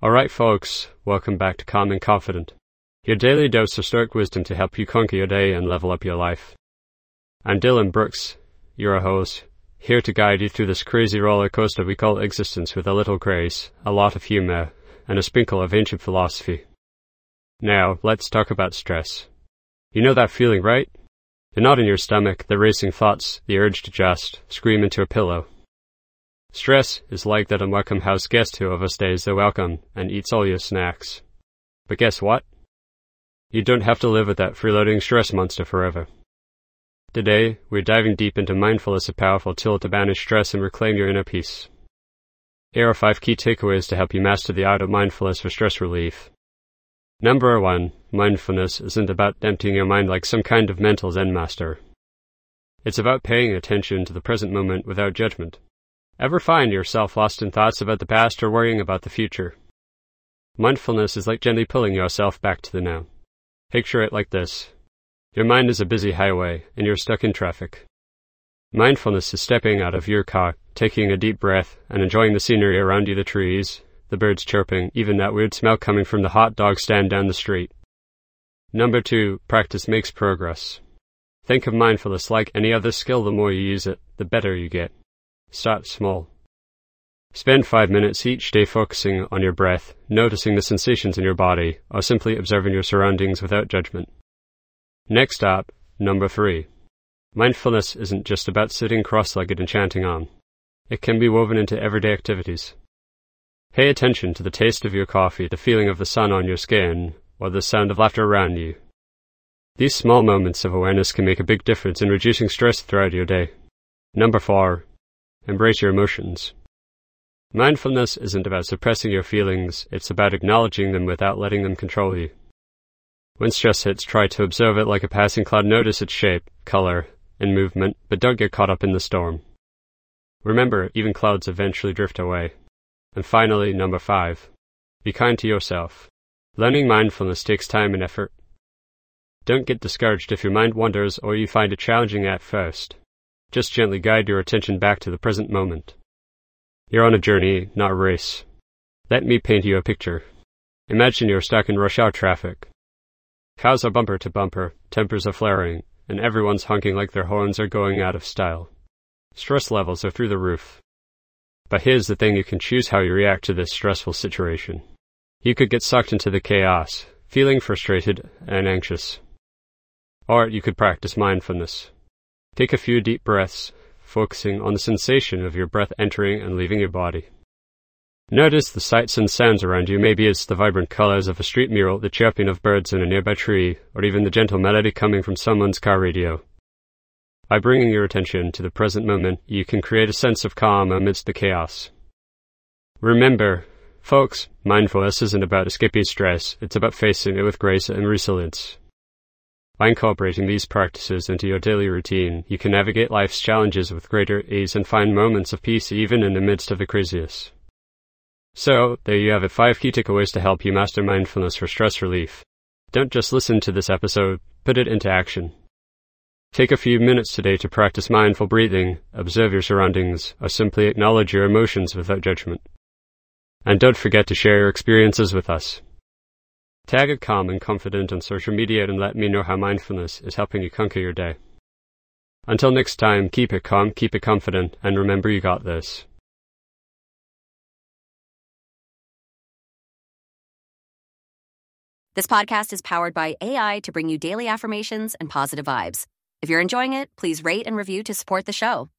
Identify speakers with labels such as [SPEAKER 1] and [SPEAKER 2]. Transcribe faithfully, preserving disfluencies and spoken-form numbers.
[SPEAKER 1] Alright folks, welcome back to Calm and Confident, your daily dose of stoic wisdom to help you conquer your day and level up your life. I'm Dylan Brooks, your host, here to guide you through this crazy roller coaster we call existence with a little grace, a lot of humor, and a sprinkle of ancient philosophy. Now, let's talk about stress. You know that feeling, right? The knot in your stomach, the racing thoughts, the urge to just scream into a pillow. Stress is like that unwelcome house guest who overstays their welcome and eats all your snacks. But guess what? You don't have to live with that freeloading stress monster forever. Today, we're diving deep into mindfulness, a powerful tool to banish stress and reclaim your inner peace. Here are five key takeaways to help you master the art of mindfulness for stress relief. Number one, mindfulness isn't about emptying your mind like some kind of mental Zen master. It's about paying attention to the present moment without judgment. Ever find yourself lost in thoughts about the past or worrying about the future? Mindfulness is like gently pulling yourself back to the now. Picture it like this. Your mind is a busy highway, and you're stuck in traffic. Mindfulness is stepping out of your car, taking a deep breath, and enjoying the scenery around you, the trees, the birds chirping, even that weird smell coming from the hot dog stand down the street. Number two, practice makes progress. Think of mindfulness like any other skill. The more you use it, the better you get. Start small. Spend five minutes each day focusing on your breath, noticing the sensations in your body, or simply observing your surroundings without judgment. Next up, number three. Mindfulness isn't just about sitting cross-legged and chanting on. It can be woven into everyday activities. Pay attention to the taste of your coffee, the feeling of the sun on your skin, or the sound of laughter around you. These small moments of awareness can make a big difference in reducing stress throughout your day. Number four. Embrace your emotions. Mindfulness isn't about suppressing your feelings, it's about acknowledging them without letting them control you. When stress hits, try to observe it like a passing cloud. Notice its shape, color, and movement, but don't get caught up in the storm. Remember, even clouds eventually drift away. And finally, number five. Be kind to yourself. Learning mindfulness takes time and effort. Don't get discouraged if your mind wanders or you find it challenging at first. Just gently guide your attention back to the present moment. You're on a journey, not a race. Let me paint you a picture. Imagine you're stuck in rush hour traffic. Cars are bumper to bumper, tempers are flaring, and everyone's honking like their horns are going out of style. Stress levels are through the roof. But here's the thing, you can choose how you react to this stressful situation. You could get sucked into the chaos, feeling frustrated and anxious. Or you could practice mindfulness. Take a few deep breaths, focusing on the sensation of your breath entering and leaving your body. Notice the sights and sounds around you. Maybe it's the vibrant colors of a street mural, the chirping of birds in a nearby tree, or even the gentle melody coming from someone's car radio. By bringing your attention to the present moment, you can create a sense of calm amidst the chaos. Remember, folks, mindfulness isn't about escaping stress, it's about facing it with grace and resilience. By incorporating these practices into your daily routine, you can navigate life's challenges with greater ease and find moments of peace even in the midst of the craziest. So, there you have it, five key takeaways to help you master mindfulness for stress relief. Don't just listen to this episode, put it into action. Take a few minutes today to practice mindful breathing, observe your surroundings, or simply acknowledge your emotions without judgment. And don't forget to share your experiences with us. Tag at Calm and Confident on social media and let me know how mindfulness is helping you conquer your day. Until next time, keep it calm, keep it confident, and remember you got this.
[SPEAKER 2] This podcast is powered by A I to bring you daily affirmations and positive vibes. If you're enjoying it, please rate and review to support the show.